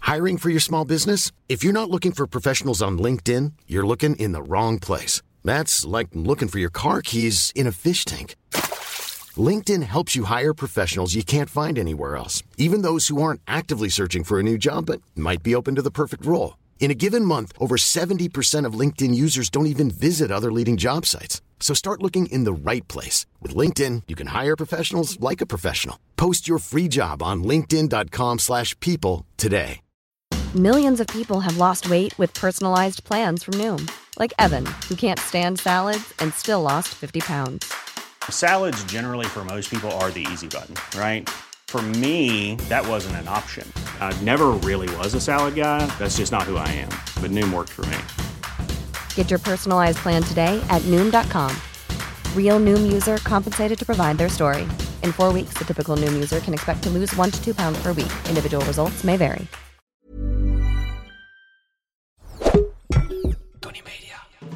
Hiring for your small business? If you're not looking for professionals on LinkedIn, you're looking in the wrong place. That's like looking for your car keys in a fish tank. LinkedIn helps you hire professionals you can't find anywhere else, even those who aren't actively searching for a new job but might be open to the perfect role. In a given month, over 70% of LinkedIn users don't even visit other leading job sites. So start looking in the right place. With LinkedIn, you can hire professionals like a professional. Post your free job on linkedin.com/people today. Millions of people have lost weight with personalized plans from Noom. Like Evan, who can't stand salads and still lost 50 pounds. Salads generally for most people are the easy button, right? For me, that wasn't an option. I never really was a salad guy. That's just not who I am. But Noom worked for me. Get your personalized plan today at Noom.com. Real Noom user compensated to provide their story. In 4 weeks, the typical Noom user can expect to lose 1 to 2 pounds per week. Individual results may vary. Tony Media.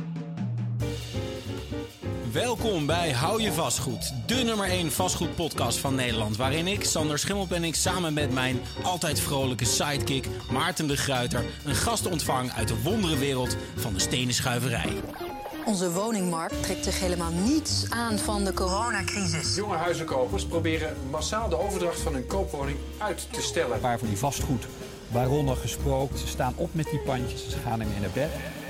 Welkom bij Hou je Vastgoed, de nummer 1 vastgoedpodcast van Nederland. Waarin ik, Sander Schimmelpenninck, samen met mijn altijd vrolijke sidekick Maarten de Gruyter een gast ontvang uit de wonderenwereld van de stenen schuiverij. Onze woningmarkt trekt zich helemaal niets aan van de coronacrisis. Jonge huizenkopers proberen massaal de overdracht van hun koopwoning uit te stellen. Een paar van die vastgoed, waaronder gesproken. Ze staan op met die pandjes, ze gaan ermee naar bed.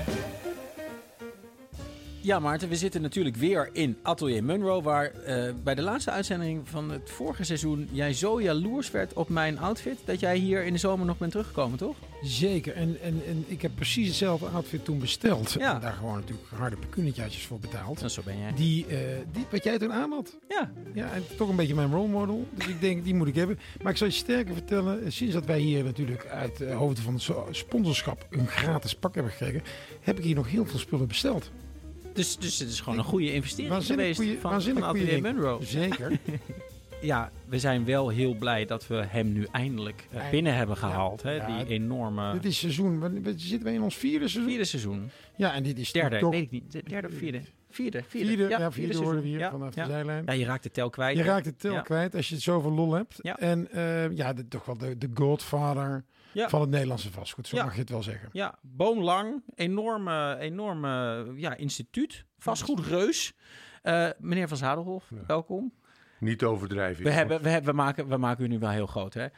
Ja, Maarten, we zitten natuurlijk weer in Atelier Munro, waar bij de laatste uitzending van het vorige seizoen jij zo jaloers werd op mijn outfit, dat jij hier in de zomer nog bent teruggekomen, toch? Zeker, en ik heb precies hetzelfde outfit toen besteld. Ja. En daar gewoon natuurlijk harde pecuniatjes voor betaald. En zo ben jij. Die wat jij toen aan had. Ja. Ja, en toch een beetje mijn role model. Dus ik denk, die moet ik hebben. Maar ik zal je sterker vertellen, sinds dat wij hier natuurlijk uit hoofden van het sponsorschap een gratis pak hebben gekregen, heb ik hier nog heel veel spullen besteld. Dus het is gewoon een goede investering geweest van Waanzinnig Atelier Munro. Zeker. Ja, we zijn wel heel blij dat we hem nu eindelijk binnen hebben gehaald. Ja, hè? ja, Die enorme... Dit is seizoen, zitten wij in ons vierde seizoen? Vierde seizoen. Ja, en dit is derde, toch... weet ik niet. Derde of vierde? Vierde Vierde hoorden we hier vanaf de zijlijn. Ja, je raakt de tel kwijt. Je raakt de tel kwijt als je zoveel lol hebt. Ja. En toch wel de godfather van het Nederlandse vastgoed, zo mag je het wel zeggen. Ja, boomlang, enorme instituut, vastgoedreus. Meneer Van Zadelhoff, welkom. Niet overdrijven. We maken u nu wel heel groot, hè?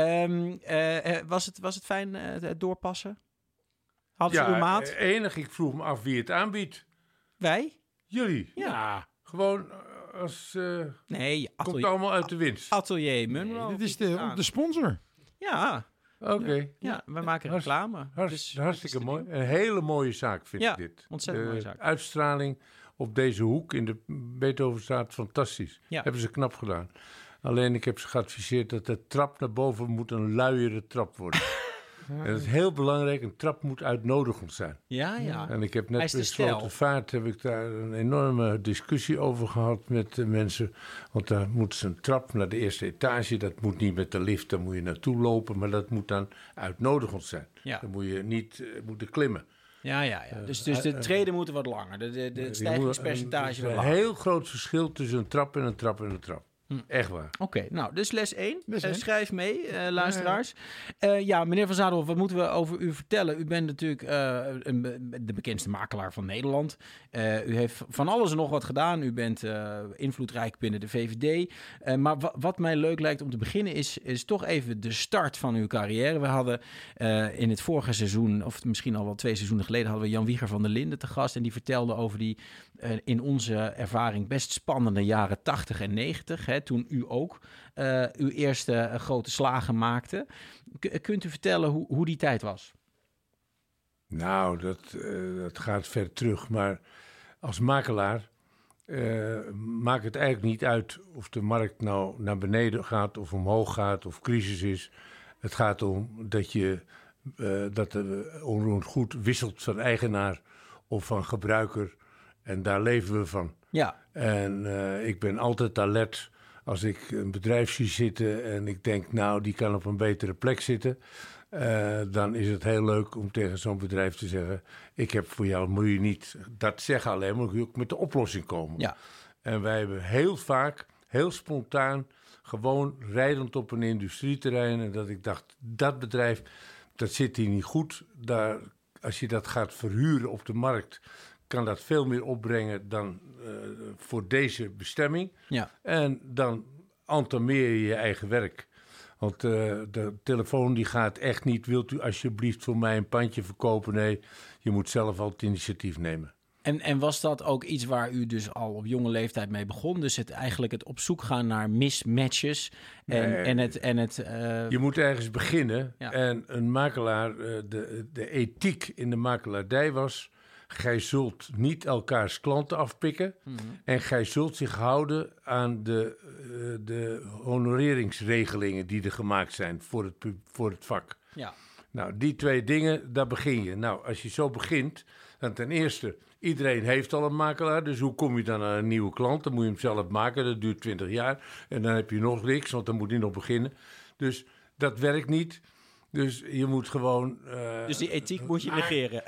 Was het fijn het doorpassen? Hadden ze uw maat? Enig. Ik vroeg me af wie het aanbiedt. Wij? Jullie? Ja. Gewoon als... komt allemaal uit de winst. Atelier Munro. Dit is de sponsor. Ja. Oké. Ja, we maken reclame. Hartstikke mooi. Een hele mooie zaak vind ik dit. Ontzettend mooie zaak. Uitstraling op deze hoek in de Beethovenstraat, fantastisch. Ja. Hebben ze knap gedaan. Alleen ik heb ze geadviseerd dat de trap naar boven moet een luiere trap worden. En dat is heel belangrijk, een trap moet uitnodigend zijn. Ja. En ik heb net bij Slotervaart heb ik daar een enorme discussie over gehad met de mensen. Want daar moet een trap naar de eerste etage, dat moet niet met de lift, daar moet je naartoe lopen. Maar dat moet dan uitnodigend zijn. Ja. Dan moet je niet moeten klimmen. Ja. Dus de treden moeten wat langer. De stijgingspercentage wat langer. Een heel groot verschil tussen een trap en een trap en een trap. Echt waar. Oké, nou, dus les 1. Schrijf mee, luisteraars. Meneer Van Zadelhoff, wat moeten we over u vertellen? U bent natuurlijk de bekendste makelaar van Nederland. U heeft van alles en nog wat gedaan. U bent invloedrijk binnen de VVD. Maar wat mij leuk lijkt om te beginnen is toch even de start van uw carrière. We hadden in het vorige seizoen, of misschien al wel 2 seizoenen geleden, hadden we Jan Wieger van der Linden te gast. En die vertelde over die in onze ervaring best spannende jaren 80 en 90. Hè, toen u ook uw eerste grote slagen maakte. Kunt u vertellen hoe die tijd was? Nou, dat gaat ver terug. Maar als makelaar maakt het eigenlijk niet uit of de markt nou naar beneden gaat of omhoog gaat of crisis is. Het gaat om dat de onroerend goed wisselt van eigenaar of van gebruiker. En daar leven we van. Ja. En ik ben altijd alert als ik een bedrijf zie zitten en ik denk, nou, die kan op een betere plek zitten. Dan is het heel leuk om tegen zo'n bedrijf te zeggen, ik heb voor jou, moet je niet dat zeggen alleen, maar moet je ook met de oplossing komen. Ja. En wij hebben heel vaak, heel spontaan, gewoon rijdend op een industrieterrein. En dat ik dacht, dat bedrijf, dat zit hier niet goed. Als je dat gaat verhuren op de markt, kan dat veel meer opbrengen dan voor deze bestemming. Ja. En dan entameer je eigen werk. Want de telefoon die gaat echt niet. Wilt u alsjeblieft voor mij een pandje verkopen? Nee, je moet zelf al het initiatief nemen. En was dat ook iets waar u dus al op jonge leeftijd mee begon? Dus het op zoek gaan naar mismatches Je moet ergens beginnen. Ja. En een makelaar, de ethiek in de makelaardij was: gij zult niet elkaars klanten afpikken. Mm-hmm. En gij zult zich houden aan de honoreringsregelingen die er gemaakt zijn voor het vak. Ja. Nou, die 2 dingen, daar begin je. Nou, als je zo begint, dan ten eerste, iedereen heeft al een makelaar. Dus hoe kom je dan aan een nieuwe klant? Dan moet je hem zelf maken, dat duurt 20 jaar. En dan heb je nog niks, want dan moet hij nog beginnen. Dus dat werkt niet. Dus je moet gewoon... dus die ethiek moet je negeren.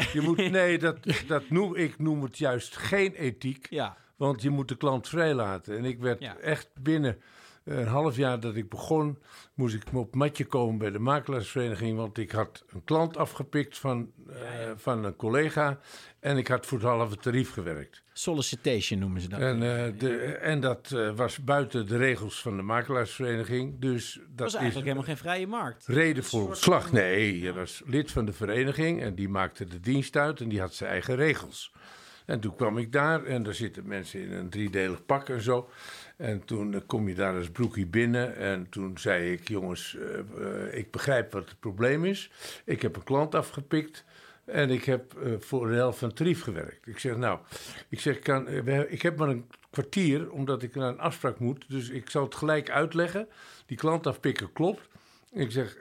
Ik noem het juist geen ethiek. Ja. Want je moet de klant vrijlaten. En ik werd echt binnen een half jaar dat ik begon, moest ik me op matje komen bij de makelaarsvereniging. Want ik had een klant afgepikt van een collega. En ik had voor het halve tarief gewerkt. Solicitation noemen ze dat. En dat was buiten de regels van de makelaarsvereniging. Dus dat was eigenlijk helemaal geen vrije markt. Reden voor ontslag. Nee, je was lid van de vereniging en die maakte de dienst uit en die had zijn eigen regels. En toen kwam ik daar en daar zitten mensen in een 3-delig pak en zo. En toen kom je daar als broekie binnen en toen zei ik: jongens, ik begrijp wat het probleem is. Ik heb een klant afgepikt. En ik heb voor de helft van het tarief gewerkt. Ik zeg, ik heb maar een kwartier, omdat ik naar een afspraak moet. Dus ik zal het gelijk uitleggen. Die klant afpikken klopt. Ik zeg,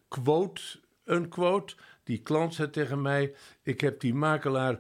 een quote. Die klant zei tegen mij: ik heb die makelaar,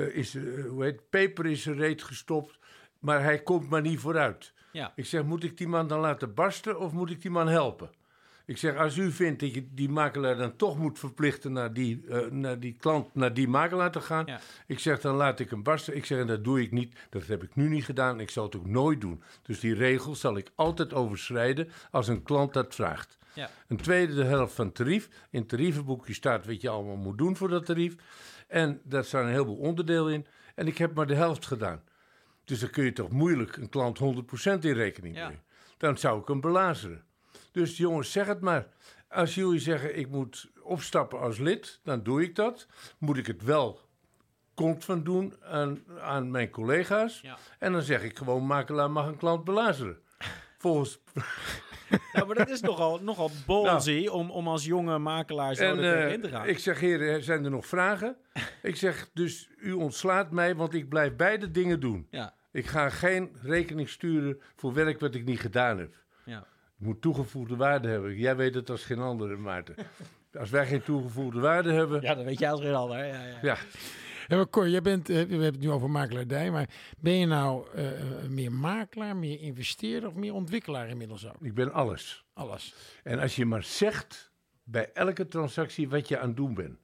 peper in zijn reet gestopt, maar hij komt maar niet vooruit. Ja. Ik zeg, moet ik die man dan laten barsten of moet ik die man helpen? Ik zeg, als u vindt dat je die makelaar dan toch moet verplichten naar die klant, naar die makelaar te gaan. Ja. Ik zeg, dan laat ik hem barsten. Ik zeg, en dat doe ik niet. Dat heb ik nu niet gedaan. Ik zal het ook nooit doen. Dus die regels zal ik altijd overschrijden als een klant dat vraagt. Ja. Een tweede de helft van het tarief. In het tarievenboekje staat wat je allemaal moet doen voor dat tarief. En daar staan een heleboel onderdelen in. En ik heb maar de helft gedaan. Dus dan kun je toch moeilijk een klant 100% in rekening brengen. Dan zou ik hem belazeren. Dus jongens, zeg het maar. Als jullie zeggen, ik moet opstappen als lid, dan doe ik dat. Moet ik het wel van doen aan mijn collega's. Ja. En dan zeg ik gewoon, makelaar mag een klant belazeren. Volgens... Ja, maar dat is nogal ballsy om als jonge makelaar zo erin te gaan. Ik zeg, heren, zijn er nog vragen? Ik zeg, dus u ontslaat mij, want ik blijf beide dingen doen. Ja. Ik ga geen rekening sturen voor werk wat ik niet gedaan heb. Ja. Het moet toegevoegde waarde hebben. Jij weet het als geen andere, Maarten. Als wij geen toegevoegde waarde hebben... Ja, dat weet jij als geen ander. Ja. Ja, maar Cor, we hebben het nu over makelaardij, maar ben je nou meer makelaar, meer investeerder of meer ontwikkelaar inmiddels ook? Ik ben alles. Alles. En als je maar zegt bij elke transactie wat je aan het doen bent,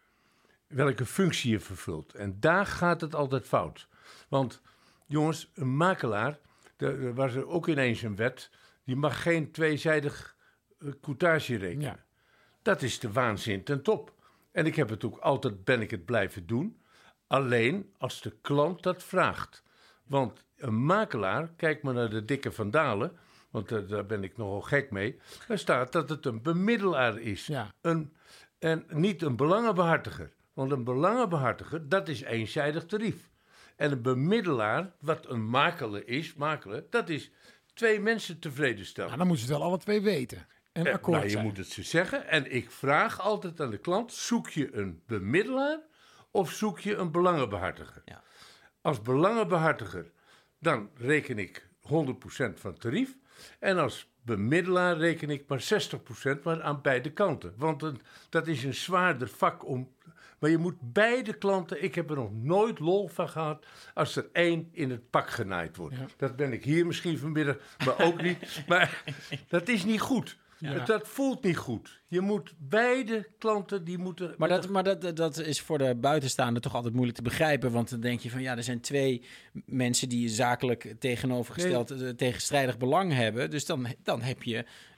welke functie je vervult. En daar gaat het altijd fout. Want jongens, een makelaar, er was er ook ineens een wet, die mag geen tweezijdig coutage rekenen. Ja. Dat is de waanzin ten top. En ik heb het ook altijd, ben ik het blijven doen. Alleen als de klant dat vraagt. Want een makelaar, kijk maar naar de dikke Van Dalen, want daar ben ik nogal gek mee. Daar staat dat het een bemiddelaar is. Ja. En niet een belangenbehartiger. Want een belangenbehartiger, dat is eenzijdig tarief. En een bemiddelaar, wat een makelaar is, dat is 2 mensen tevreden stellen. Nou, dan moeten ze het wel alle 2 weten. En akkoord je moet het ze zeggen. En ik vraag altijd aan de klant, zoek je een bemiddelaar of zoek je een belangenbehartiger? Ja. Als belangenbehartiger, dan reken ik 100% van het tarief. En als bemiddelaar reken ik maar 60%, maar aan beide kanten. Want dat is een zwaarder vak om... Maar je moet beide klanten... Ik heb er nog nooit lol van gehad als er 1 in het pak genaaid wordt. Ja. Dat ben ik hier misschien vanmiddag, maar ook niet. Maar dat is niet goed. Ja. Dat voelt niet goed. Je moet beide klanten, die moeten... Maar dat is voor de buitenstaander toch altijd moeilijk te begrijpen. Want dan denk je van, er zijn 2 mensen die zakelijk tegenovergesteld tegenstrijdig belang hebben. Dus dan heb je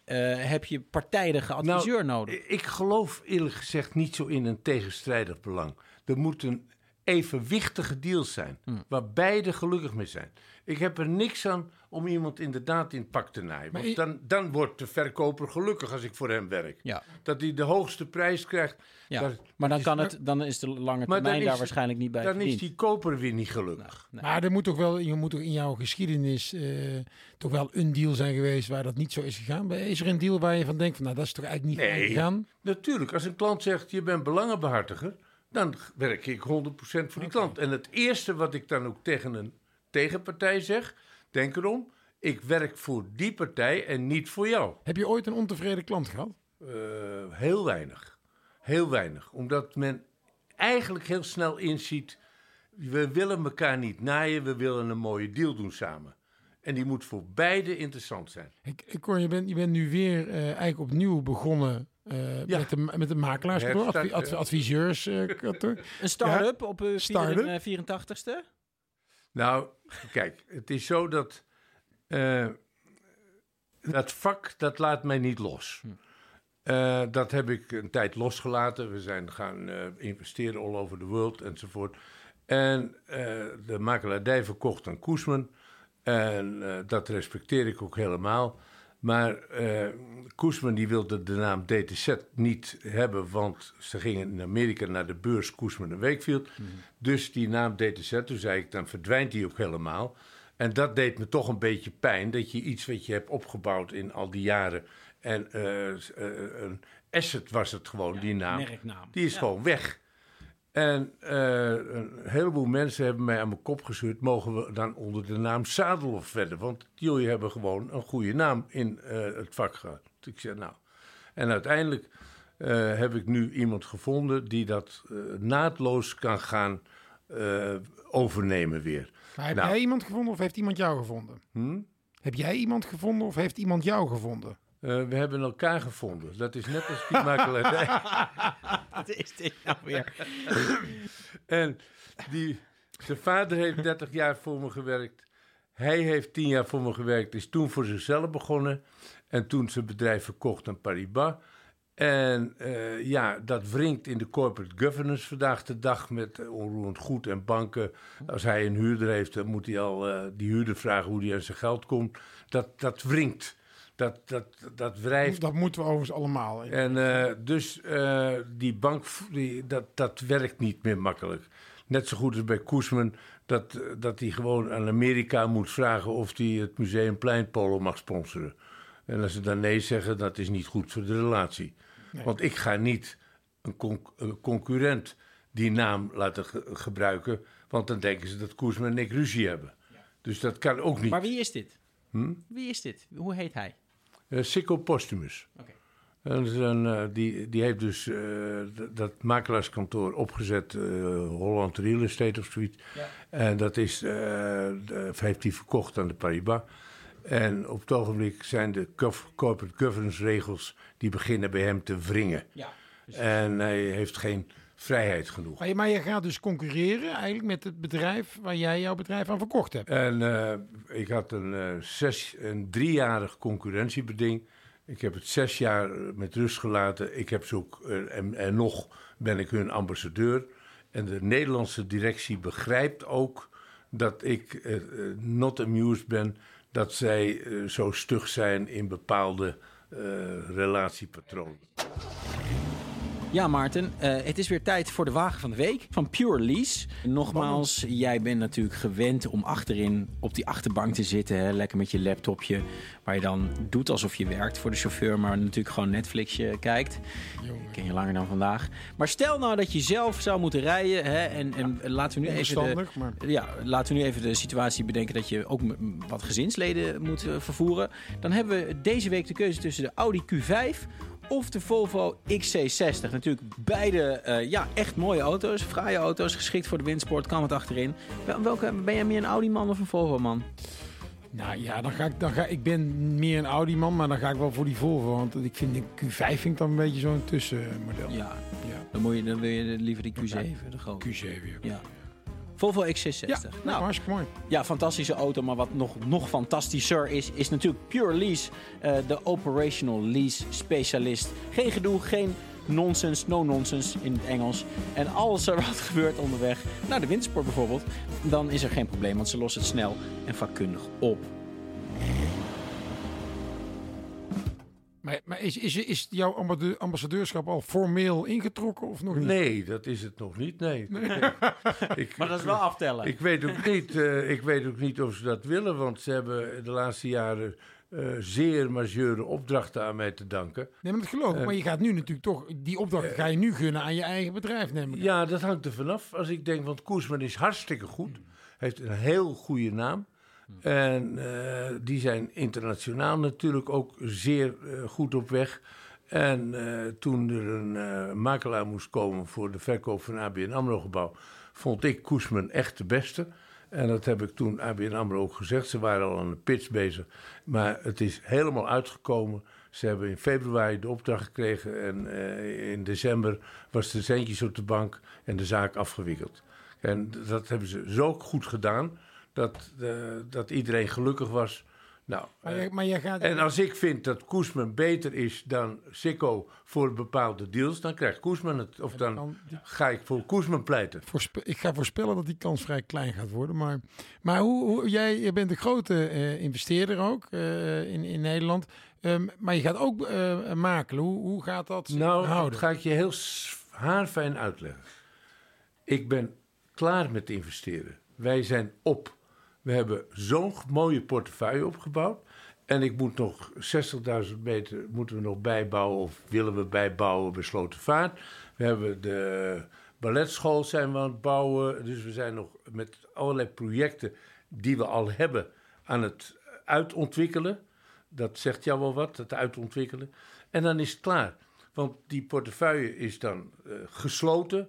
heb je partijdige adviseur nodig? Ik geloof eerlijk gezegd niet zo in een tegenstrijdig belang. Er moet een evenwichtige deal zijn, waar beide gelukkig mee zijn. Ik heb er niks aan om iemand inderdaad in het pak te naaien. Want dan wordt de verkoper gelukkig als ik voor hem werk. Ja. Dat hij de hoogste prijs krijgt. Ja. Maar dan is de lange termijn daar waarschijnlijk niet bij dan verdiend. is die koper weer niet gelukkig. Nee. Maar je moet toch in jouw geschiedenis toch wel een deal zijn geweest waar dat niet zo is gegaan? Is er een deal waar je van denkt, van, nou, dat is toch eigenlijk niet gegaan? Natuurlijk. Als een klant zegt, je bent belangenbehartiger, dan werk ik 100% voor die klant. En het eerste wat ik dan ook tegen een tegenpartij zeg, denk erom, ik werk voor die partij en niet voor jou. Heb je ooit een ontevreden klant gehad? Heel weinig. Heel weinig. Omdat men eigenlijk heel snel inziet, we willen elkaar niet naaien, we willen een mooie deal doen samen. En die moet voor beide interessant zijn. Ik hoor, je bent nu weer eigenlijk opnieuw begonnen met de makelaarskantoor, adviseurskantoor. Een start-up op 84ste? Nou, kijk, het is zo dat dat vak, dat laat mij niet los. Dat heb ik een tijd losgelaten. We zijn gaan investeren all over the world enzovoort. En de makelaardij verkocht aan Koesman. En dat respecteer ik ook helemaal. Maar Koesman die wilde de naam DTZ niet hebben, want ze gingen in Amerika naar de beurs Koesman en Wakefield. Dus die naam DTZ, toen zei ik, dan verdwijnt die ook helemaal. En dat deed me toch een beetje pijn, dat je iets wat je hebt opgebouwd in al die jaren. En een asset was het gewoon, die naam. Merknaam. Die is gewoon weg. En een heleboel mensen hebben mij aan mijn kop gescheurd, mogen we dan onder de naam Zadelhoff verder? Want jullie hebben gewoon een goede naam in het vak gehad. Dus ik zei, nou. En uiteindelijk heb ik nu iemand gevonden die dat naadloos kan gaan overnemen weer. Maar heb jij iemand gevonden of heeft iemand jou gevonden? Heb jij iemand gevonden of heeft iemand jou gevonden? We hebben elkaar gevonden. Dat is net als die makelaardij. Wat is dit nou weer? En zijn vader heeft 30 jaar voor me gewerkt. Hij heeft 10 jaar voor me gewerkt. Is toen voor zichzelf begonnen. En toen zijn bedrijf verkocht aan Paribas. En dat wringt in de corporate governance vandaag de dag met onroerend goed en banken. Als hij een huurder heeft, dan moet hij al die huurder vragen hoe hij aan zijn geld komt. Dat wringt. Dat wrijft. Dat moeten we overigens allemaal. En dus die bank, dat werkt niet meer makkelijk. Net zo goed als bij Koesman, dat hij gewoon aan Amerika moet vragen of hij het Museumplein Polo mag sponsoren. En als ze dan nee zeggen, dat is niet goed voor de relatie. Nee. Want ik ga niet een concurrent die naam laten gebruiken, want dan denken ze dat Koesman en ik ruzie hebben. Ja. Dus dat kan ook niet. Maar wie is dit? Wie is dit? Hoe heet hij? Sikko Postumus. Okay. Die heeft dus dat makelaarskantoor opgezet, Holland Real Estate of zoiets. Ja. En dat heeft hij verkocht aan de Paribas. En op het ogenblik zijn de corporate governance regels, die beginnen bij hem te wringen. Ja, en hij heeft geen vrijheid genoeg. Maar je gaat dus concurreren eigenlijk met het bedrijf waar jij jouw bedrijf aan verkocht hebt. En ik had een 3-jarig concurrentiebeding. Ik heb het 6 jaar met rust gelaten. Ik heb ze ook, en nog ben ik hun ambassadeur. En de Nederlandse directie begrijpt ook dat ik not amused ben dat zij zo stug zijn in bepaalde relatiepatronen. Ja, Maarten, het is weer tijd voor de wagen van de week van Pure Lease. Nogmaals, jij bent natuurlijk gewend om achterin op die achterbank te zitten. Hè? Lekker met je laptopje, waar je dan doet alsof je werkt voor de chauffeur, maar natuurlijk gewoon Netflixje kijkt. Ik ken je langer dan vandaag. Maar stel nou dat je zelf zou moeten rijden. Hè? En laten we nu even de situatie bedenken dat je ook wat gezinsleden moet vervoeren. Dan hebben we deze week de keuze tussen de Audi Q5 of de Volvo XC60. Natuurlijk beide echt mooie auto's, fraaie auto's, geschikt voor de windsport, kan het achterin. Ben jij meer een Audi-man of een Volvo-man? Nou ja, ik ben meer een Audi-man, maar dan ga ik wel voor die Volvo. Want ik vind de Q5 dan een beetje zo'n tussenmodel. Ja. Dan wil je liever die Q7, de grote. Q7, ja. Volvo XC60. Ja, hartstikke mooi. Ja, fantastische auto, maar wat nog fantastischer is natuurlijk Pure Lease. De operational lease specialist. Geen gedoe, geen nonsense, no nonsense in het Engels. En als er wat gebeurt onderweg, naar de wintersport bijvoorbeeld, dan is er geen probleem, want ze lossen het snel en vakkundig op. Maar is jouw ambassadeurschap al formeel ingetrokken of nog niet? Nee, dat is het nog niet. Nee. Maar dat is wel aftellen. Ik weet ook niet of ze dat willen, want ze hebben de laatste jaren zeer majeure opdrachten aan mij te danken. Nee, maar dat geloof ik. Maar je gaat nu natuurlijk toch, die opdrachten ga je nu gunnen aan je eigen bedrijf, neem ik. Ja, dat hangt er vanaf. Als ik denk, want Koersman is hartstikke goed. Heeft een heel goede naam. En die zijn internationaal natuurlijk ook zeer goed op weg. En toen er een makelaar moest komen voor de verkoop van ABN AMRO-gebouw, vond ik Koersman echt de beste. En dat heb ik toen ABN AMRO ook gezegd. Ze waren al aan de pitch bezig. Maar het is helemaal uitgekomen. Ze hebben in februari de opdracht gekregen. En in december was de centjes op de bank en de zaak afgewikkeld. En dat hebben ze zo goed gedaan dat iedereen gelukkig was. Nou, maar jij gaat... En als ik vind dat Koersman beter is dan Sikko voor bepaalde deals, dan krijgt Koersman het. Of dan ga ik voor Koersman pleiten. Ik ga voorspellen dat die kans vrij klein gaat worden. Maar jij bent een grote investeerder ook in Nederland. Maar je gaat ook makelen. Hoe gaat dat houden? Dat ga ik je heel haarfijn uitleggen. Ik ben klaar met investeren. Wij zijn op. We hebben zo'n mooie portefeuille opgebouwd. En ik moet nog 60.000 meter moeten we nog bijbouwen. Of willen we bijbouwen bij Slotervaart. We hebben de balletschool zijn we aan het bouwen. Dus we zijn nog met allerlei projecten die we al hebben aan het uitontwikkelen. Dat zegt jou wel wat, het uitontwikkelen. En dan is het klaar. Want die portefeuille is dan gesloten.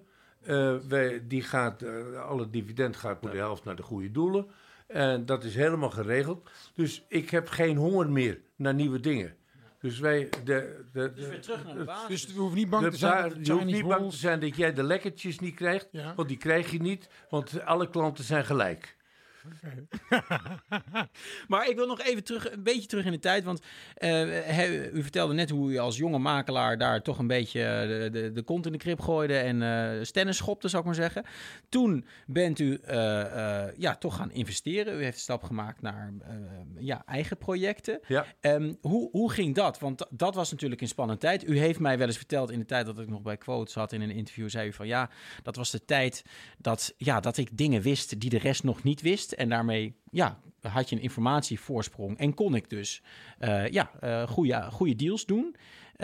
Alle dividend gaat voor de helft naar de goede doelen. En dat is helemaal geregeld. Dus ik heb geen honger meer naar nieuwe dingen. Dus wij... Dus weer terug naar de basis. Dus we hoeven niet bang te zijn je hoeft niet bang te zijn dat jij de lekkertjes niet krijgt. Ja. Want die krijg je niet. Want alle klanten zijn gelijk. Okay. Maar ik wil nog even een beetje terug in de tijd. Want u vertelde net hoe u als jonge makelaar daar toch een beetje de kont in de krib gooide en stennis schopte, zou ik maar zeggen. Toen bent u toch gaan investeren. U heeft een stap gemaakt naar eigen projecten. Ja. Hoe ging dat? Want dat was natuurlijk een spannende tijd. U heeft mij wel eens verteld in de tijd dat ik nog bij Quote zat in een interview, zei u van dat was de tijd dat ik dingen wist die de rest nog niet wist. En daarmee had je een informatievoorsprong en kon ik dus goede deals doen.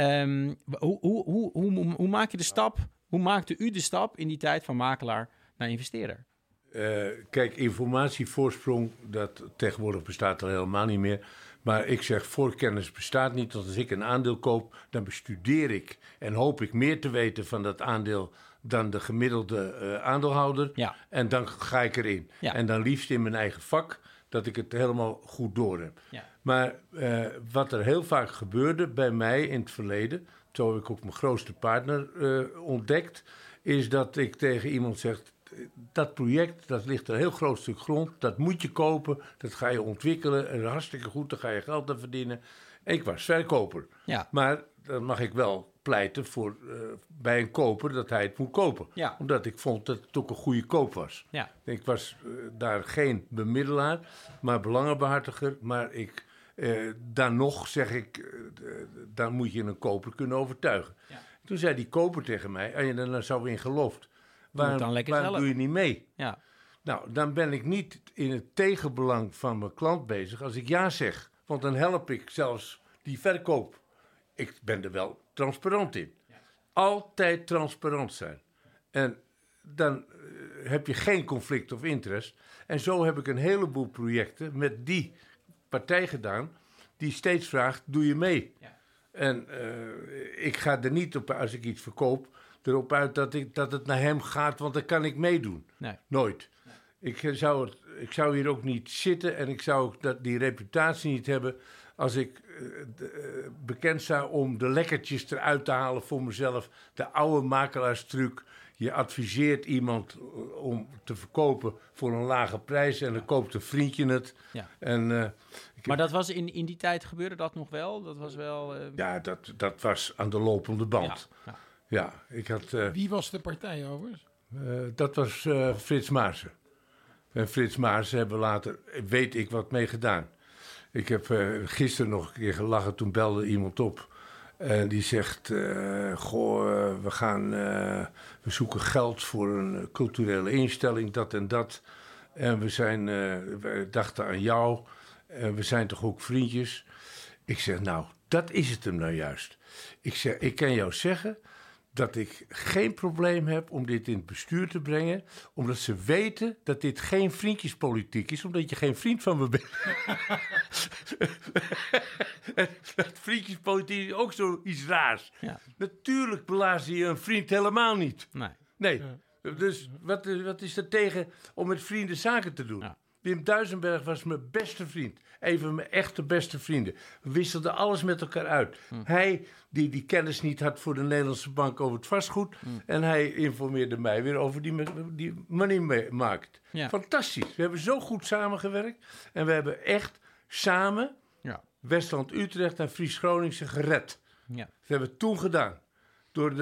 Hoe maak je de stap? Hoe maakte u de stap in die tijd van makelaar naar investeerder? Kijk, informatievoorsprong, dat tegenwoordig bestaat al helemaal niet meer. Maar ik zeg, voorkennis bestaat niet. Want als ik een aandeel koop, dan bestudeer ik en hoop ik meer te weten van dat aandeel dan de gemiddelde aandeelhouder. Ja. En dan ga ik erin. Ja. En dan liefst in mijn eigen vak, dat ik het helemaal goed door heb. Ja. Maar wat er heel vaak gebeurde bij mij in het verleden, zo heb ik ook mijn grootste partner ontdekt, is dat ik tegen iemand zeg, dat project, dat ligt een heel groot stuk grond, dat moet je kopen, dat ga je ontwikkelen en hartstikke goed, daar ga je geld aan verdienen. Ik was verkoper. Ja. Maar dan mag ik wel pleiten voor bij een koper dat hij het moet kopen. Ja. Omdat ik vond dat het ook een goede koop was. Ja. Ik was daar geen bemiddelaar, maar belangenbehartiger. Maar dan nog zeg ik, dan moet je een koper kunnen overtuigen. Ja. Toen zei die koper tegen mij, en dan zou in geloofd, waarom doe je niet mee? Ja. Nou, dan ben ik niet in het tegenbelang van mijn klant bezig als ik ja zeg. Want dan help ik zelfs die verkoop. Ik ben er wel transparant in. Ja. Altijd transparant zijn. En dan heb je geen conflict of interest. En zo heb ik een heleboel projecten met die partij gedaan, die steeds vraagt, doe je mee? Ja. En ik ga er niet op, als ik iets verkoop, erop uit dat het naar hem gaat, want dan kan ik meedoen. Nee. Nooit. Nee. Ik zou hier ook niet zitten en ik zou ook die reputatie niet hebben als ik bekend sta om de lekkertjes eruit te halen voor mezelf. De oude makelaarstruc. Je adviseert iemand om te verkopen voor een lage prijs en dan koopt een vriendje het. Ja. Maar dat was in die tijd gebeurde dat nog wel? Dat was wel... Ja, dat was aan de lopende band. Ja, ik had... Wie was de partij overigens? Dat was Frits Maarsen. En Frits Maarsen hebben later, weet ik, wat mee gedaan. Ik heb gisteren nog een keer gelachen, toen belde iemand op. En die zegt, we zoeken geld voor een culturele instelling, dat en dat. En we dachten aan jou. En we zijn toch ook vriendjes? Ik zeg, nou, dat is het hem nou juist. Ik zeg, ik kan jou zeggen dat ik geen probleem heb om dit in het bestuur te brengen, omdat ze weten dat dit geen vriendjespolitiek is, omdat je geen vriend van me bent. Dat vriendjespolitiek is ook zoiets raars. Ja. Natuurlijk blazen je een vriend helemaal niet. Nee. Ja. Dus wat is er tegen om met vrienden zaken te doen? Ja. Wim Duisenberg was mijn beste vriend. Een van mijn echte beste vrienden. We wisselden alles met elkaar uit. Hij, die kennis niet had voor de Nederlandse bank over het vastgoed. En hij informeerde mij weer over die moneymarkt. Ja. Fantastisch. We hebben zo goed samengewerkt. En we hebben echt samen Westland-Utrecht en Fries-Groningen gered. Ja. Dat hebben we toen gedaan. Door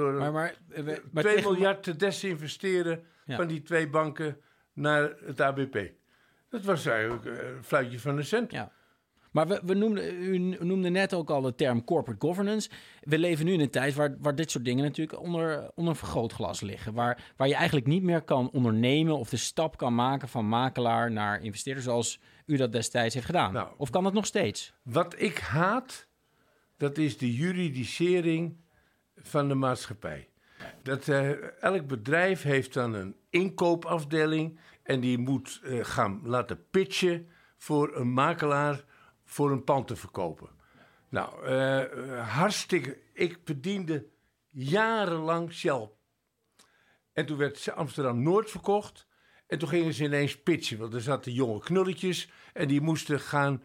2 miljard te desinvesteren van die 2 banken naar het ABP. Dat was eigenlijk een fluitje van een cent. Ja. Maar u noemde net ook al de term corporate governance. We leven nu in een tijd waar dit soort dingen natuurlijk onder een vergrootglas liggen. Waar je eigenlijk niet meer kan ondernemen of de stap kan maken van makelaar naar investeerder zoals u dat destijds heeft gedaan. Nou, of kan dat nog steeds? Wat ik haat, dat is de juridisering van de maatschappij. Elk bedrijf heeft dan een inkoopafdeling en die moet gaan laten pitchen voor een makelaar voor een pand te verkopen. Nou, hartstikke. Ik bediende jarenlang Shell. En toen werd Amsterdam-Noord verkocht en toen gingen ze ineens pitchen, want er zaten jonge knulletjes en die moesten gaan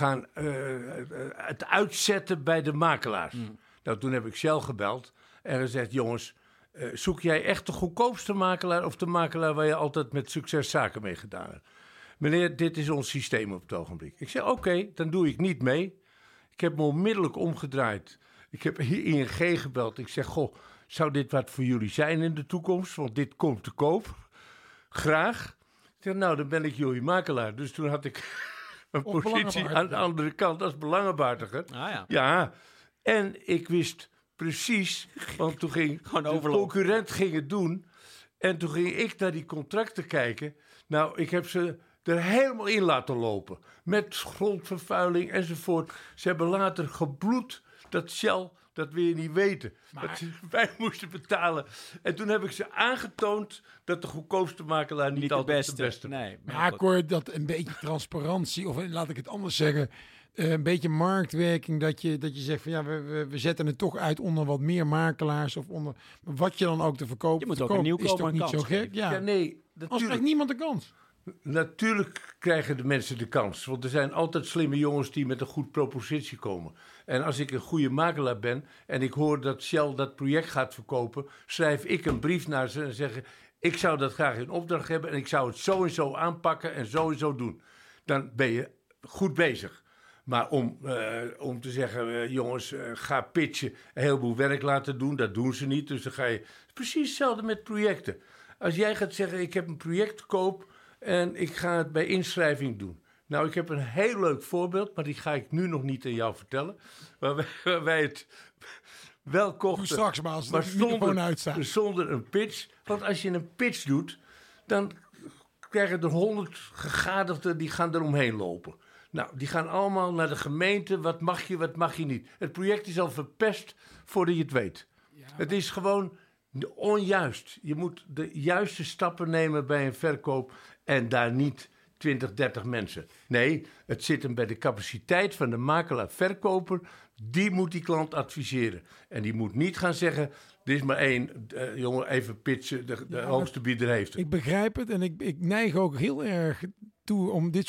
het uitzetten bij de makelaars. Nou, toen heb ik Shell gebeld en gezegd, jongens, zoek jij echt de goedkoopste makelaar of de makelaar waar je altijd met succes zaken mee gedaan hebt? Meneer, dit is ons systeem op het ogenblik. Ik zeg, oké, dan doe ik niet mee. Ik heb me onmiddellijk omgedraaid. Ik heb hier ING gebeld. Ik zeg, zou dit wat voor jullie zijn in de toekomst? Want dit komt te koop. Graag. Ik zeg, nou, dan ben ik jullie makelaar. Dus toen had ik een positie aan de andere kant als belangenbehartiger. Ja, en ik wist precies, want toen ging de concurrent ging het doen. En toen ging ik naar die contracten kijken. Nou, ik heb ze er helemaal in laten lopen. Met grondvervuiling enzovoort. Ze hebben later gebloed dat Shell, dat wil je niet weten. Dat wij moesten betalen. En toen heb ik ze aangetoond dat de goedkoopste makelaar niet altijd de beste. Nee, maar ik hoor dat een beetje transparantie, of laat ik het anders zeggen, een beetje marktwerking, dat je zegt van ja, we zetten het toch uit onder wat meer makelaars of onder wat je dan ook te verkopen. Je moet ook een nieuwkomer is toch niet zo gek? Ja, nee, anders krijgt niemand de kans. Natuurlijk krijgen de mensen de kans. Want er zijn altijd slimme jongens die met een goed propositie komen. En als ik een goede makelaar ben en ik hoor dat Shell dat project gaat verkopen, schrijf ik een brief naar ze en zeg: ik zou dat graag in opdracht hebben en ik zou het zo en zo aanpakken en zo doen. Dan ben je goed bezig. Maar om te zeggen, jongens, ga pitchen, een heleboel werk laten doen, dat doen ze niet. Dus dan ga je precies hetzelfde met projecten. Als jij gaat zeggen, ik heb een project te koop en ik ga het bij inschrijving doen. Nou, ik heb een heel leuk voorbeeld, maar die ga ik nu nog niet aan jou vertellen. Waar wij het wel kochten, straks maar zonder een pitch. Want als je een pitch doet, dan krijgen er 100 gegadigden die gaan eromheen lopen. Nou, die gaan allemaal naar de gemeente. Wat mag je niet? Het project is al verpest voordat je het weet. Ja, maar het is gewoon onjuist. Je moet de juiste stappen nemen bij een verkoop en daar niet 20, 30 mensen. Nee, het zit hem bij de capaciteit van de makelaar-verkoper. Die moet die klant adviseren. En die moet niet gaan zeggen, er is maar één, jongen, even pitchen, de hoogste bieder heeft het. Ik begrijp het en ik neig ook heel erg toe om dit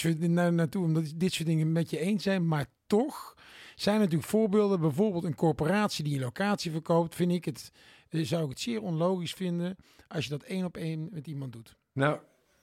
soort dingen met je eens zijn, maar toch zijn er natuurlijk voorbeelden, bijvoorbeeld een corporatie die een locatie verkoopt, vind ik het zou ik het zeer onlogisch vinden als je dat 1 op 1 met iemand doet. Nou,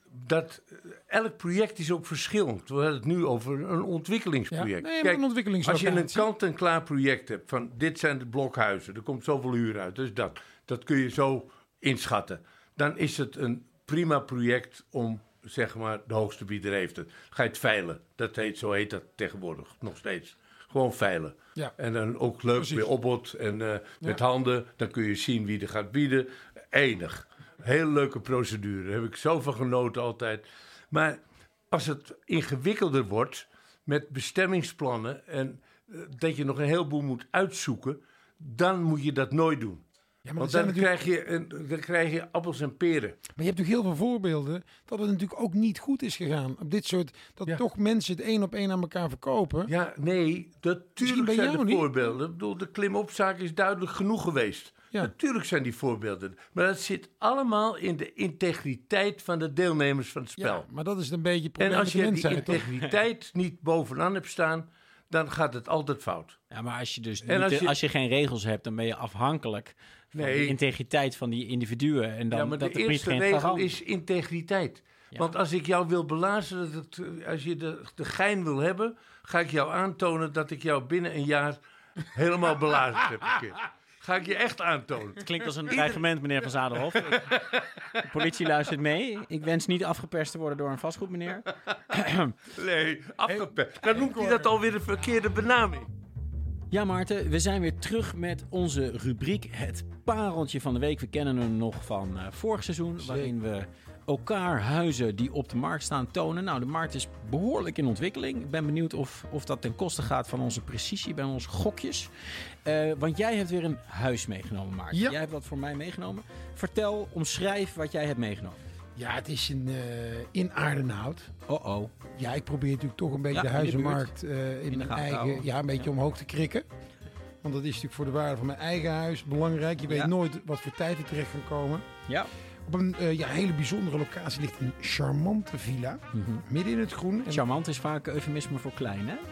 elk project is ook verschillend. We hadden het nu over een ontwikkelingsproject. Ja, een ontwikkelingslocatie. Als je een kant-en-klaar project hebt van dit zijn de blokhuizen, er komt zoveel huur uit, dus dat kun je zo inschatten. Dan is het een prima project om, zeg maar, de hoogste bieder heeft het. Ga je het veilen. Zo heet dat tegenwoordig nog steeds. Gewoon veilen. Ja. En dan ook leuk weer opbod en met handen. Dan kun je zien wie er gaat bieden. Enig. Heel leuke procedure. Daar heb ik zoveel genoten altijd. Maar als het ingewikkelder wordt met bestemmingsplannen en dat je nog een heleboel moet uitzoeken, dan moet je dat nooit doen. Ja, want dan krijg je appels en peren. Maar je hebt natuurlijk heel veel voorbeelden dat het natuurlijk ook niet goed is gegaan. Op dit soort, toch mensen het 1 op 1 aan elkaar verkopen. Ja, nee, natuurlijk zijn er voorbeelden. Ik bedoel, de klimopzaak is duidelijk genoeg geweest. Ja. Natuurlijk zijn die voorbeelden. Maar dat zit allemaal in de integriteit van de deelnemers van het spel. Ja, maar dat is een beetje het probleem. En als je die integriteit niet bovenaan hebt staan, dan gaat het altijd fout. Ja, maar als je dus als je geen regels hebt, dan ben je afhankelijk van de integriteit van die individuen. En dan, maar de eerste regel is integriteit. Ja. Want als ik jou wil belazen, als je de gein wil hebben, ga ik jou aantonen dat ik jou binnen een jaar helemaal belazerd heb een keer. Ga ik je echt aantonen. Het klinkt als een dreigement, meneer Van Zadelhoff. De politie luistert mee. Ik wens niet afgeperst te worden door een vastgoedmeneer. Nee, afgeperst. Dan noemt hij dat alweer de verkeerde benaming. Ja, Maarten, we zijn weer terug met onze rubriek Het Pareltje van de Week. We kennen hem nog van vorig seizoen, waarin we elkaar huizen die op de markt staan tonen. Nou, de markt is behoorlijk in ontwikkeling. Ik ben benieuwd of dat ten koste gaat van onze precisie bij onze gokjes. Want jij hebt weer een huis meegenomen, Maarten. Ja. Jij hebt dat voor mij meegenomen. Vertel, omschrijf wat jij hebt meegenomen. Ja, het is in Aardenhout. Oh. Ja, ik probeer natuurlijk toch een beetje de huizenmarkt in mijn eigen, een beetje omhoog te krikken. Want dat is natuurlijk voor de waarde van mijn eigen huis belangrijk. Je weet nooit wat voor tijd er terecht kan komen. Ja. Op een hele bijzondere locatie ligt een charmante villa. Mm-hmm. Midden in het groen. Charmant is vaak eufemisme voor klein, hè?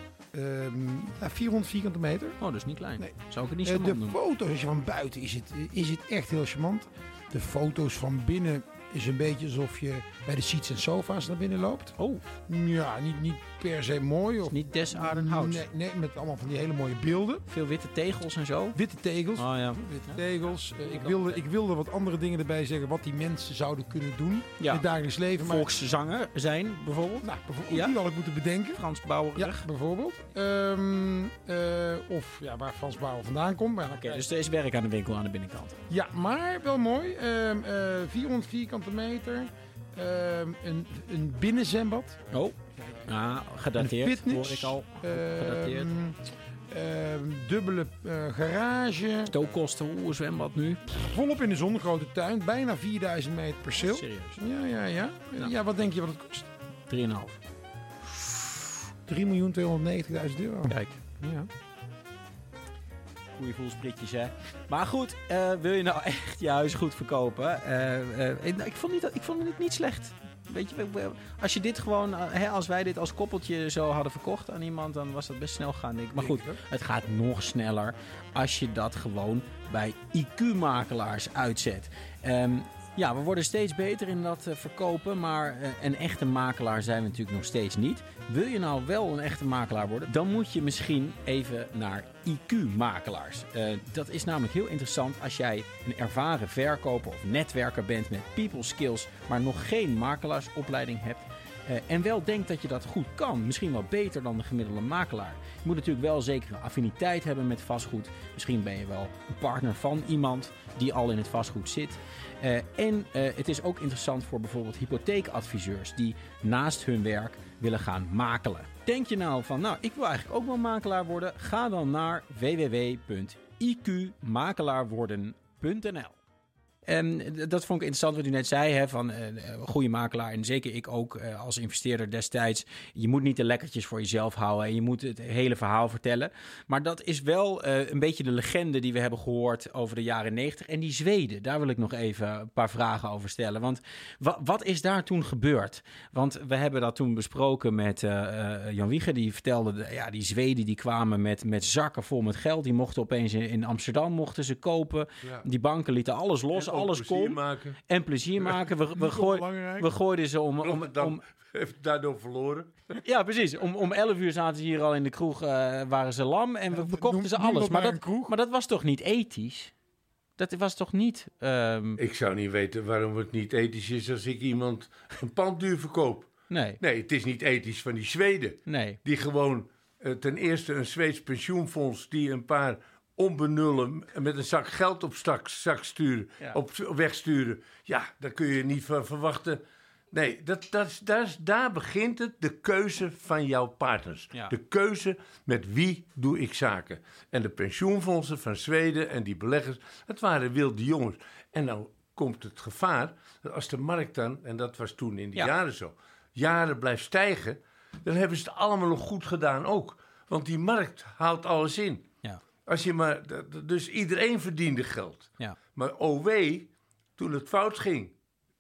400 vierkante meter. Oh, dat is niet klein. Nee. Zou ik het niet charmant noemen? De foto's, als je van buiten is het echt heel charmant. De foto's van binnen is een beetje alsof je bij de seats en sofa's naar binnen loopt. Oh. Ja, niet per se mooi. Of niet des Aardenhouts. Nee, met allemaal van die hele mooie beelden. Veel witte tegels en zo. Witte tegels. Oh ja. Witte tegels. Ik wilde wat andere dingen erbij zeggen. Wat die mensen zouden kunnen doen in het dagelijks leven. Volkszanger zijn bijvoorbeeld. Nou, die had ik moeten bedenken. Frans Bauer. Ja, bijvoorbeeld. Of waar Frans Bauer vandaan komt. Oké, dus er is werk aan de winkel aan de binnenkant. Ja, maar wel mooi. 400 vierkante meter. Een binnenzwembad. Oh. Ja, gedateerd. Hoor ik al. Gedateerd. Dubbele garage. Stookkosten, hoe zwembad nu? Volop in de zon, grote tuin. Bijna 4000 meter perceel. Serieus? Ja. Ja, wat denk je wat het kost? 3,5. 3.290.000 euro. Kijk. Ja. Goeie voelspritjes, hè. Maar goed, wil je nou echt je huis goed verkopen? Ik vond het niet slecht. Weet je, als je dit gewoon, als wij dit als koppeltje zo hadden verkocht aan iemand, dan was dat best snel gegaan, denk ik. Maar goed, het gaat nog sneller als je dat gewoon bij IQ-makelaars uitzet. Ja, we worden steeds beter in dat verkopen, maar een echte makelaar zijn we natuurlijk nog steeds niet. Wil je nou wel een echte makelaar worden, dan moet je misschien even naar IQ-makelaars. Dat is namelijk heel interessant als jij een ervaren verkoper of netwerker bent met people skills, maar nog geen makelaarsopleiding hebt. En wel denkt dat je dat goed kan. Misschien wel beter dan de gemiddelde makelaar. Je moet natuurlijk wel zekere affiniteit hebben met vastgoed. Misschien ben je wel een partner van iemand die al in het vastgoed zit. En het is ook interessant voor bijvoorbeeld hypotheekadviseurs die naast hun werk willen gaan makelen. Denk je nou van, ik wil eigenlijk ook wel makelaar worden? Ga dan naar www.iqmakelaarworden.nl. Dat vond ik interessant wat u net zei, hè, van goede makelaar. En zeker ik ook als investeerder destijds. Je moet niet de lekkertjes voor jezelf houden en je moet het hele verhaal vertellen. Maar dat is wel een beetje de legende die we hebben gehoord over de jaren 90. En die Zweden, daar wil ik nog even een paar vragen over stellen. Want wat is daar toen gebeurd? Want we hebben dat toen besproken met Jan Wiege. Die vertelde, die Zweden die kwamen met zakken vol met geld. Die mochten opeens in Amsterdam mochten ze kopen. Ja. Die banken lieten alles los, en alles kon. En plezier maken. We gooiden ze om daardoor verloren. Ja, precies. Om 11 uur zaten ze hier al in de kroeg, waren ze lam. En we verkochten ze alles. Maar dat was toch niet ethisch? Dat was toch niet... Ik zou niet weten waarom het niet ethisch is als ik iemand een pand duur verkoop. Nee, het is niet ethisch van die Zweden. Nee. Die gewoon ten eerste een Zweeds pensioenfonds die een paar onbenullen met een zak geld op zak sturen, op wegsturen. Ja, daar kun je niet van verwachten. Nee, daar begint het, de keuze van jouw partners. Ja. De keuze met wie doe ik zaken. En de pensioenfondsen van Zweden en die beleggers, het waren wilde jongens. En nou komt het gevaar, dat als de markt dan, en dat was toen in die jaren zo, jaren blijft stijgen, dan hebben ze het allemaal nog goed gedaan ook. Want die markt haalt alles in. Ja. Als je maar, dus iedereen verdiende geld. Ja. Maar OW, toen het fout ging,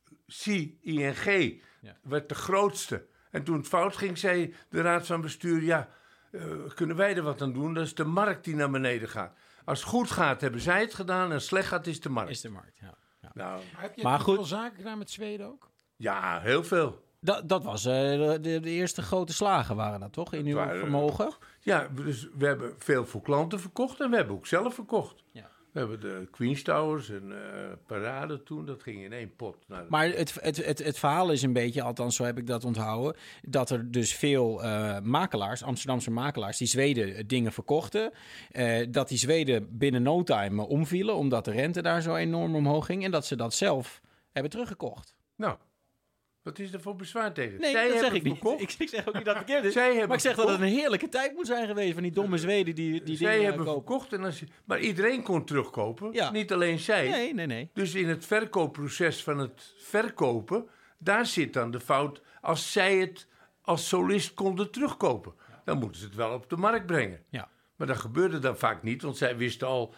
ING werd de grootste. En toen het fout ging, zei de raad van bestuur, kunnen wij er wat aan doen? Dat is de markt die naar beneden gaat. Als het goed gaat, hebben zij het gedaan. En als het slecht gaat, is de markt. Ja. Nou, heb je veel zaken gedaan met Zweden ook? Ja, heel veel. Dat was de eerste grote slagen waren dat toch? In uw vermogen? Ja, dus we hebben veel voor klanten verkocht en we hebben ook zelf verkocht. Ja. We hebben de Queen's Towers en Parade toen, dat ging in één pot. Maar het verhaal is een beetje, althans zo heb ik dat onthouden, dat er dus veel makelaars, Amsterdamse makelaars, die Zweden dingen verkochten. Dat die Zweden binnen no time omvielen, omdat de rente daar zo enorm omhoog ging. En dat ze dat zelf hebben teruggekocht. Nou, wat is er voor bezwaar tegen? Nee, dat zeg ik niet. Ik zeg ook niet dat het verkeerd is. Maar ik zeg dat het een heerlijke tijd moet zijn geweest van die domme Zweden die dingen hebben verkocht. Maar iedereen kon terugkopen. Ja. Niet alleen zij. Nee. Dus in het verkoopproces van het verkopen, daar zit dan de fout. Als zij het als solist konden terugkopen, dan moeten ze het wel op de markt brengen. Ja. Maar dat gebeurde dan vaak niet, want zij wisten al,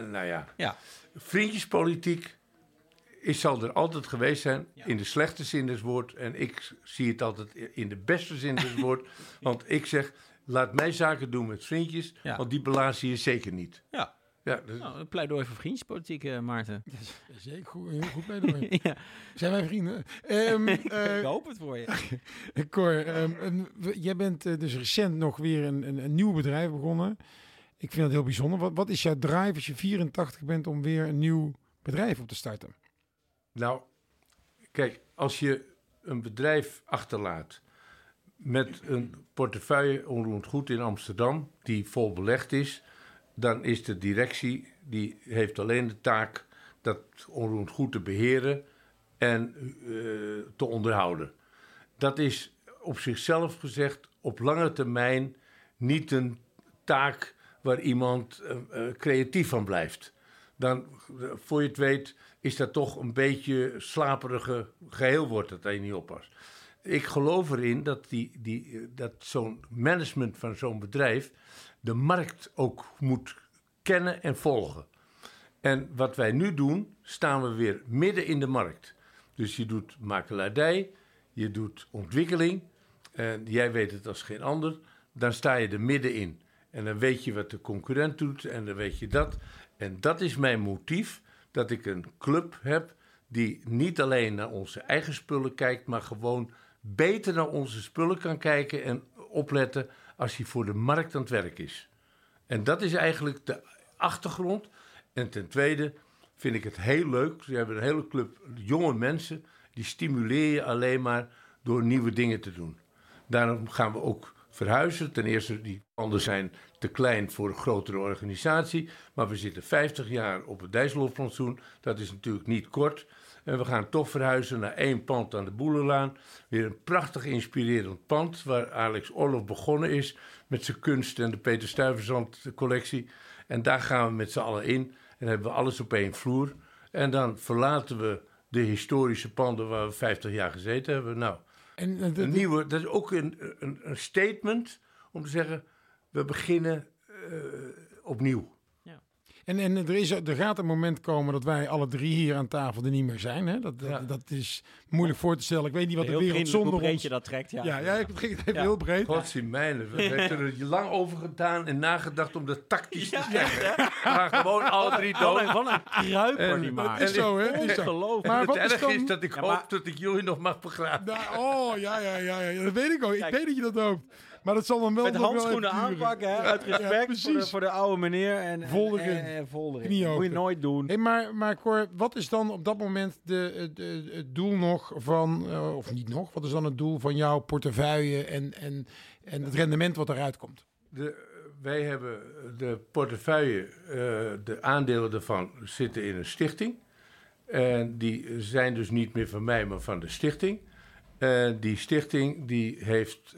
vriendjespolitiek zal er altijd geweest zijn, in de slechte zin des woord. En ik zie het altijd in de beste zin des woord. Want ik zeg, laat mij zaken doen met vriendjes, want die belaas je zeker niet. Ja. Dus... Nou, een pleidooi voor vriendjespolitiek, Maarten. Dat is zeker goed, heel goed pleidooi. Zijn wij vrienden? Ik hoop het voor je. Cor, jij bent dus recent nog weer een nieuw bedrijf begonnen. Ik vind het heel bijzonder. Wat is jouw drive als je 84 bent om weer een nieuw bedrijf op te starten? Nou, kijk, als je een bedrijf achterlaat met een portefeuille onroerend goed in Amsterdam die vol belegd is, dan is de directie, die heeft alleen de taak dat onroerend goed te beheren en te onderhouden. Dat is op zichzelf gezegd op lange termijn niet een taak waar iemand creatief van blijft. Dan, voor je het weet, is dat toch een beetje slaperige geheel wordt dat je niet oppast. Ik geloof erin dat zo'n management van zo'n bedrijf de markt ook moet kennen en volgen. En wat wij nu doen, staan we weer midden in de markt. Dus je doet makelaardij, je doet ontwikkeling, en jij weet het als geen ander, dan sta je er middenin. En dan weet je wat de concurrent doet en dan weet je dat. En dat is mijn motief, dat ik een club heb die niet alleen naar onze eigen spullen kijkt, maar gewoon beter naar onze spullen kan kijken en opletten als hij voor de markt aan het werk is. En dat is eigenlijk de achtergrond. En ten tweede vind ik het heel leuk. We hebben een hele club jonge mensen, die stimuleer je alleen maar door nieuwe dingen te doen. Daarom gaan we ook verhuizen. Ten eerste, die panden zijn te klein voor een grotere organisatie. Maar we zitten 50 jaar op het Dijsselhofplantsoen. Dat is natuurlijk niet kort. En we gaan toch verhuizen naar 1 pand aan de Boelenlaan. Weer een prachtig inspirerend pand waar Alex Orloff begonnen is met zijn kunst en de Peter Stuyvesant collectie. En daar gaan we met z'n allen in en hebben we alles op 1 vloer. En dan verlaten we de historische panden waar we 50 jaar gezeten hebben. Nou, een nieuwe, dat is ook een statement om te zeggen, we beginnen opnieuw. En er gaat een moment komen dat wij alle 3 hier aan tafel er niet meer zijn. Hè? Dat is moeilijk voor te stellen. Ik weet niet wat de wereld zonder ons... je dat trekt, Ja, ik begin het even heel breed. Godzijmijne, we hebben er lang over gedaan en nagedacht om dat tactisch te zeggen. Maar gewoon alle 3 dood. Wat een kruiper die maakt. Dat is zo, hè? Ongelooflijk. Maar het erg is dat ik hoop dat ik jullie nog mag begraven. Ja, dat weet ik ook. Ik weet dat je dat hoopt. Maar dat zal dan wel... Met handschoenen aanpakken, hè? Uit respect voor de oude meneer. En Volderen. Moet je nooit doen. Hey, maar Cor, wat is dan op dat moment het doel nog van... of niet nog, wat is dan het doel van jouw portefeuille en het rendement wat eruit komt? Wij hebben de portefeuille, de aandelen daarvan zitten in een stichting. En die zijn dus niet meer van mij, maar van de stichting. Die stichting die heeft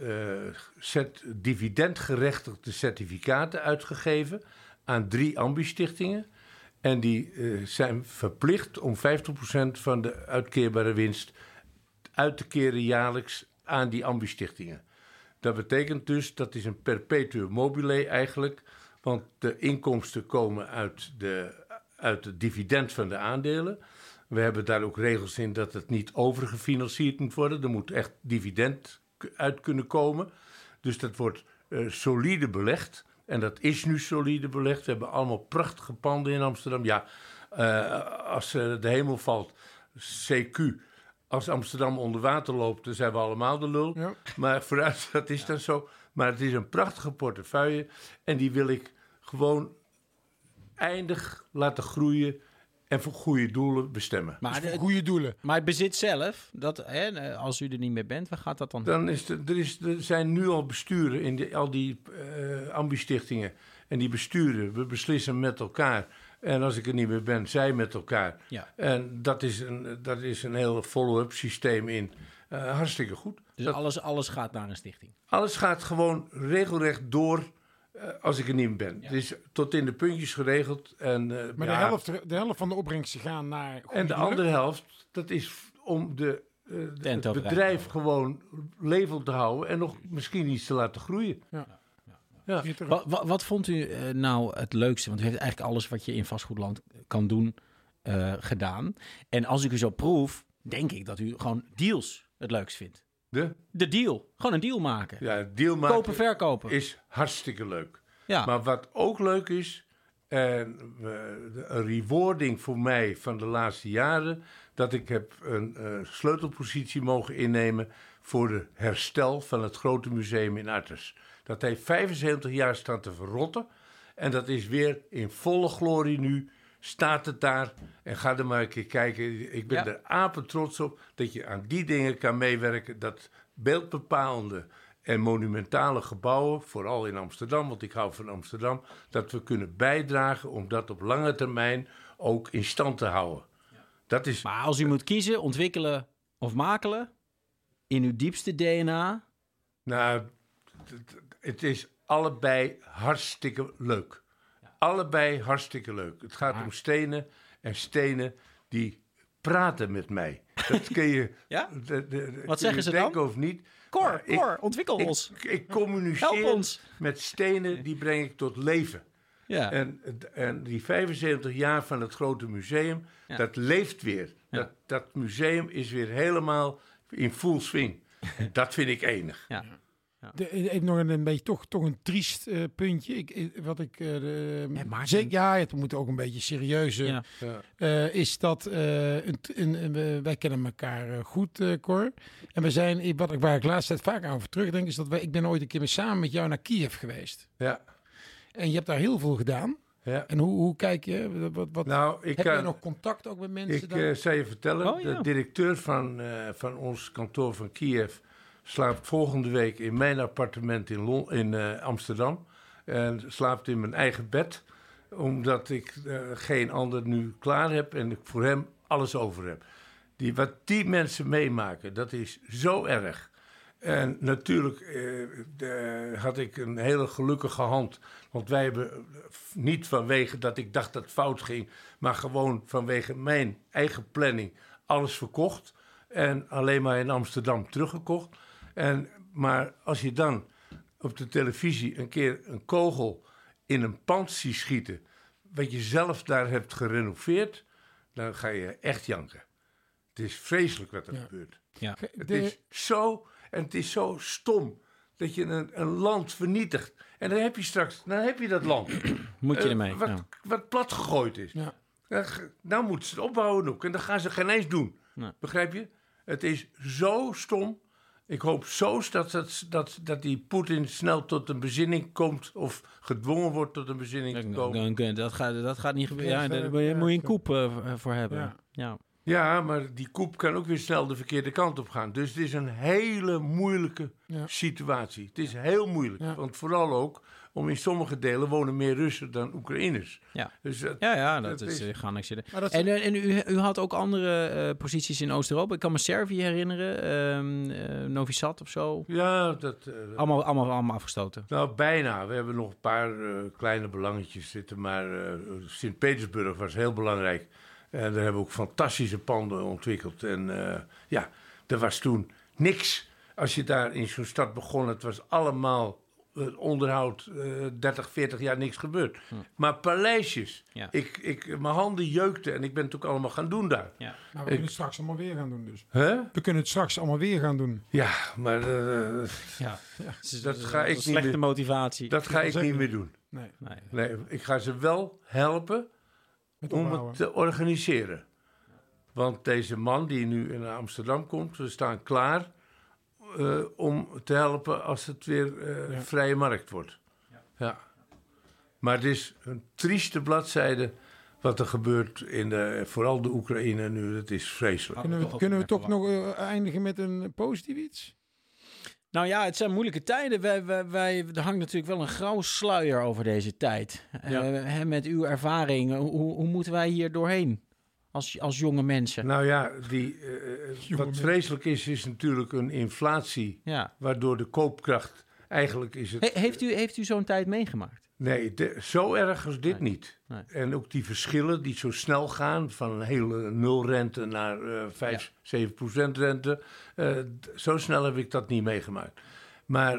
dividendgerechtigde certificaten uitgegeven aan 3 ambi-stichtingen. En die zijn verplicht om 50% van de uitkeerbare winst uit te keren jaarlijks aan die ambi-stichtingen. Dat betekent dus, dat is een perpetuum mobile eigenlijk, want de inkomsten komen uit het dividend van de aandelen. We hebben daar ook regels in dat het niet overgefinancierd moet worden. Er moet echt dividend uit kunnen komen. Dus dat wordt solide belegd. En dat is nu solide belegd. We hebben allemaal prachtige panden in Amsterdam. Ja, als de hemel valt, CQ. Als Amsterdam onder water loopt, dan zijn we allemaal de lul. Ja. Maar vooruit, dat is dan zo. Maar het is een prachtige portefeuille. En die wil ik gewoon eindig laten groeien en voor goede doelen bestemmen. Maar voor goede doelen. Maar het bezit zelf, als u er niet meer bent, waar gaat dat dan? Er zijn nu al besturen in al die ambi-stichtingen. En die besturen, we beslissen met elkaar. En als ik er niet meer ben, zij met elkaar. Ja. En dat is een heel follow-up systeem in. Hartstikke goed. Dus alles gaat naar een stichting? Alles gaat gewoon regelrecht door als ik er niet meer ben. Ja. Het is tot in de puntjes geregeld. En, maar de helft van de opbrengsten gaan naar... En de andere helft, dat is om het bedrijf gewoon levend te houden en nog misschien iets te laten groeien. Ja. Ja. Wat vond u nou het leukste? Want u heeft eigenlijk alles wat je in vastgoedland kan doen gedaan. En als ik u zo proef, denk ik dat u gewoon deals het leukst vindt. De deal. Gewoon een deal maken. Ja, deal maken. Kopen, verkopen. Is hartstikke leuk. Ja. Maar wat ook leuk is, een rewarding voor mij van de laatste jaren, dat ik heb een sleutelpositie mogen innemen voor het herstel van het grote museum in Artes. Dat heeft 75 jaar staan te verrotten. En dat is weer in volle glorie nu. Staat het daar. En ga er maar een keer kijken. Ik ben er apetrots op dat je aan die dingen kan meewerken. Dat beeldbepalende en monumentale gebouwen, vooral in Amsterdam, want ik hou van Amsterdam, dat we kunnen bijdragen om dat op lange termijn ook in stand te houden. Ja. Dat is... Maar als u moet kiezen, ontwikkelen of makelen, in uw diepste DNA? Nou, het is allebei hartstikke leuk. Ja. Allebei hartstikke leuk. Het gaat om stenen en stenen die praten met mij. Dat kun je... Ja? Wat zeggen ze dan? Of niet. Cor, ontwikkel ons. Ik communiceer met stenen, die breng ik tot leven. Ja. En die 75 jaar van het grote museum, dat leeft weer. Ja. Dat museum is weer helemaal in full swing. Dat vind ik enig. Ja. Ja. Even nog een beetje toch een triest puntje. Het moet ook een beetje serieuze. Ja. Is dat wij kennen elkaar goed, Cor. En we zijn, waar ik de laatste tijd vaak aan over terugdenk, is dat ik ben ooit een keer samen met jou naar Kiev geweest. Ja. En je hebt daar heel veel gedaan. Ja. En hoe kijk je? Heb je nog contact ook met mensen? Ik zou je vertellen, de directeur van ons kantoor van Kiev slaapt volgende week in mijn appartement in Amsterdam. En slaapt in mijn eigen bed. Omdat ik geen ander nu klaar heb. En ik voor hem alles over heb. Wat die mensen meemaken, dat is zo erg. En natuurlijk had ik een hele gelukkige hand. Want wij hebben niet vanwege dat ik dacht dat het fout ging, maar gewoon vanwege mijn eigen planning alles verkocht. En alleen maar in Amsterdam teruggekocht. Maar als je dan op de televisie een keer een kogel in een pand ziet schieten, wat je zelf daar hebt gerenoveerd, dan ga je echt janken. Het is vreselijk wat er gebeurt. Ja. Het is zo stom dat je een land vernietigt. En dan heb je dat land. Moet je ermee. Wat plat gegooid is. Ja. Nou moeten ze het opbouwen ook. En dat gaan ze geen eens doen. Nee. Begrijp je? Het is zo stom. Ik hoop zo dat die Poetin snel tot een bezinning komt. Of gedwongen wordt tot een bezinning te komen. Dat gaat niet gebeuren. Ja, daar moet je een koep voor hebben. Ja, maar die koep kan ook weer snel de verkeerde kant op gaan. Dus het is een hele moeilijke situatie. Het is heel moeilijk. Ja. Want vooral ook, om in sommige delen wonen meer Russen dan Oekraïners. Ja, dus dat is geannexeerd. En u had ook andere posities in Oost-Europa. Ik kan me Servië herinneren. Novi Sad of zo. Ja, dat... allemaal afgestoten. Nou, bijna. We hebben nog een paar kleine belangetjes zitten. Maar Sint-Petersburg was heel belangrijk. En daar hebben we ook fantastische panden ontwikkeld. En er was toen niks. Als je daar in zo'n stad begon, het was allemaal onderhoud, 30, 40 jaar niks gebeurd. Maar paleisjes. Ja. Mijn handen jeukten en ik ben het ook allemaal gaan doen daar. Ja. Nou, we kunnen het straks allemaal weer gaan doen dus. Huh? We kunnen het straks allemaal weer gaan doen. Ja, maar dat ga ik niet slechte meer, motivatie. Dat ga ik niet meer doen. Nee, ik ga ze wel helpen om het te organiseren. Want deze man die nu in Amsterdam komt, we staan klaar om te helpen als het weer vrije markt wordt. Ja. Maar het is een trieste bladzijde wat er gebeurt in vooral de Oekraïne nu. Dat is vreselijk. Kunnen we toch nog eindigen met een positief iets? Nou ja, het zijn moeilijke tijden. Er hangt natuurlijk wel een grauwe sluier over deze tijd. Ja. Met uw ervaring, hoe moeten wij hier doorheen als jonge mensen? Nou ja, wat vreselijk is natuurlijk een inflatie, waardoor de koopkracht eigenlijk is het... Heeft u zo'n tijd meegemaakt? Nee, zo erg als dit niet. Nee. En ook die verschillen die zo snel gaan, van een hele nulrente naar 5-7% rente. Zo snel heb ik dat niet meegemaakt. Maar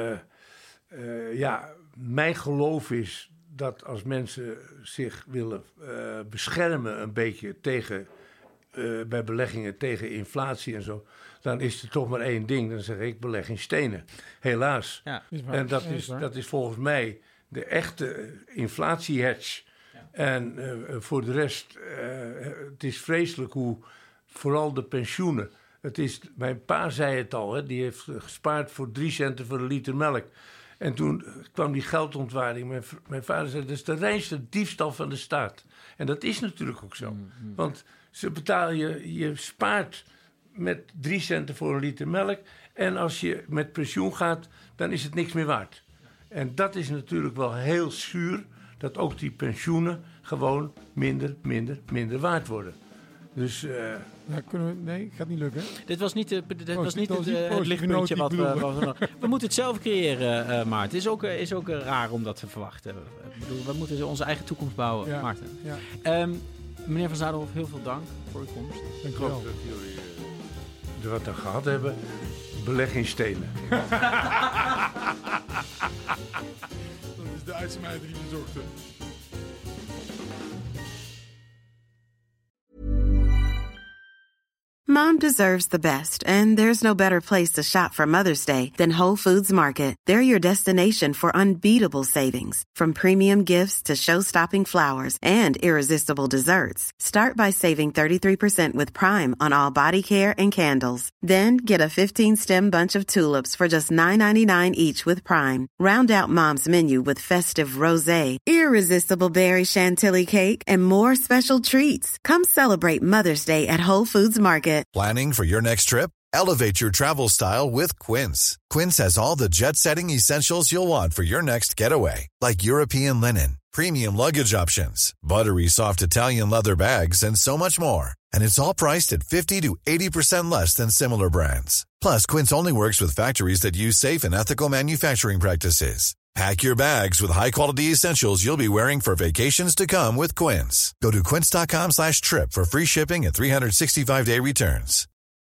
mijn geloof is dat als mensen zich willen beschermen een beetje tegen, bij beleggingen tegen inflatie en zo, dan is er toch maar één ding. Dan zeg ik, beleg in stenen. Helaas. Ja, en dat is volgens mij de echte inflatie-hedge. Ja. En voor de rest, het is vreselijk hoe vooral de pensioenen. Mijn pa zei het al, hè, die heeft gespaard voor 3 centen voor een liter melk. En toen kwam die geldontwaarding. Mijn vader zei, dat is de reinste diefstal van de staat. En dat is natuurlijk ook zo. Mm-hmm. Want ze betalen je spaart met 3 centen voor een liter melk. En als je met pensioen gaat, dan is het niks meer waard. En dat is natuurlijk wel heel zuur, dat ook die pensioenen gewoon minder waard worden. Dus... nee, gaat niet lukken. Dit was niet, het lichtpuntje wat we... We moeten het zelf creëren, Maarten. Het is ook raar om dat te verwachten. Ik bedoel, we moeten onze eigen toekomst bouwen, Maarten. Ja. Meneer Van Zadelhoff, heel veel dank voor uw komst. Ik hoop dat jullie er wat aan gehad hebben. Beleg in stenen. Dat is de uitsmijter die we zochten. Mom deserves the best, and there's no better place to shop for Mother's Day than Whole Foods Market. They're your destination for unbeatable savings, from premium gifts to show-stopping flowers and irresistible desserts. Start by saving 33% with Prime on all body care and candles. Then get a 15-stem bunch of tulips for just $9.99 each with Prime. Round out Mom's menu with festive rosé, irresistible berry chantilly cake, and more special treats. Come celebrate Mother's Day at Whole Foods Market. Planning for your next trip? Elevate your travel style with Quince. Quince has all the jet-setting essentials you'll want for your next getaway, like European linen, premium luggage options, buttery soft Italian leather bags, and so much more. And it's all priced at 50 to 80% less than similar brands. Plus, Quince only works with factories that use safe and ethical manufacturing practices. Pack your bags with high-quality essentials you'll be wearing for vacations to come with Quince. Go to quince.com/trip for free shipping and 365-day returns.